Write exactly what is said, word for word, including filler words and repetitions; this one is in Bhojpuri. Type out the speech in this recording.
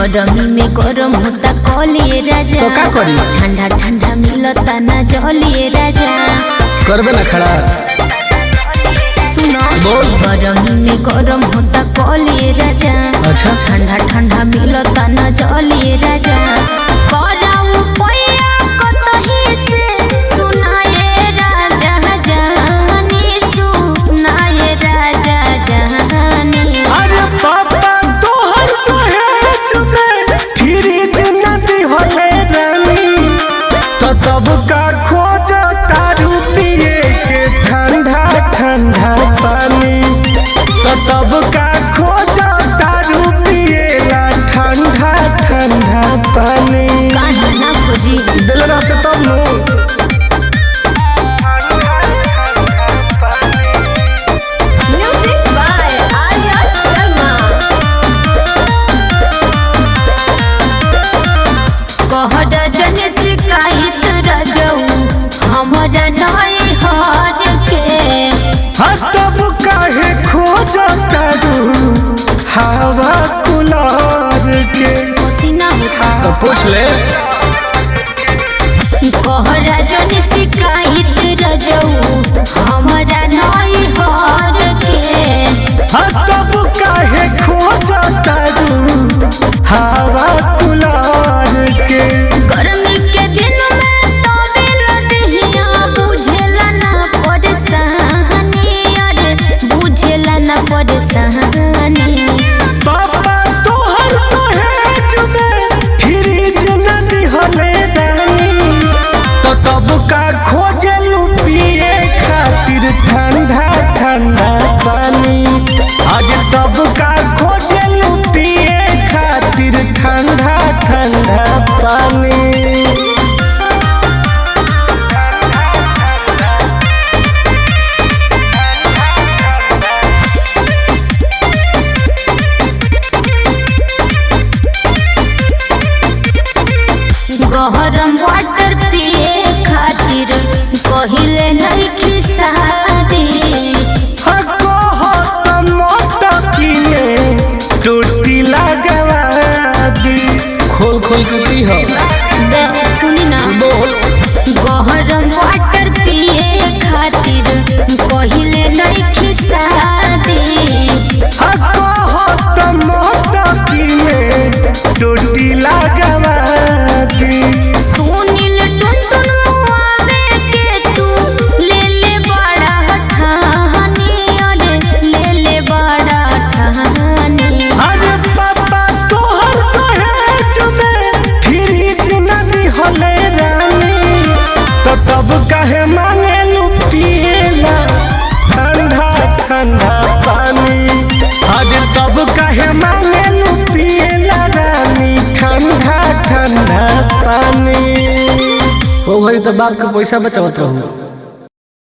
गरमी में गरम होता कलिए राजा तो का करी ठंडा ठंडा मिलता ना जलिए राजा करबे ना खड़ा सुनो बोल गरमी में गरम होता कलिए राजा अच्छा ठंडा ठंडा मिलता ना जलिए राजा कराऊ पैया कतही से सुनाए राजा जानी सुनाए राजा जानी अरे पापा तोहर दहेज में फ्रिज नदी होले रानी तो तब का खोज तारू पिए के ठंडा ठंडा पानी तो तब का खोज तारू पिए ला ठंडा ठंडा पानी काहे ना खोजी दिल रहते तब no music by Arya Sharma कहरा जन शिकायत रजऊ हमरा नहीं हार के हाँ तब काहे खोज तारू हवा कुलार के पसीना होता तो पूछ ले कहरा जन शिकायत रजऊ हमरा नहीं हार के हाँ तब काहे खोज तारू हवा कुलार के गर्मी के दिन में तोबिल दहिया बुझेला ना परेशानी अरे बुझेला ना परेशानी पापा तोहर दहेज में फ्रिज नदी होले रानी तो तब का खोजलू पिए खातिर ठंडा ठंडा पानी आज तब का खोजलू पिए खातिर ठंडा ठंडा पानी गरम वाटर पिए खातिर कहिले नहीं खिसादी टूटी लगवा दी खोल खोल के पी हो दे सुनी ना बोल गरम वाटर पिए खातिर कहिले नहीं खिसादी टूटी लगवा दी सुनील टुनटुन मुआवे के तू ले ले बड़ा ठानी अरे ले ले बड़ा ठानी अरे पापा तोहर दहेज में फ्रिज नदी होले रानी तो तब काहे मांगेलू पिएला ठंडा ठंडा पानी अरे तब काहे मांगेलू पिएला रानी ठंडा ठंडा पानी ओ भाई तो बाप के पैसा बचावत रहू।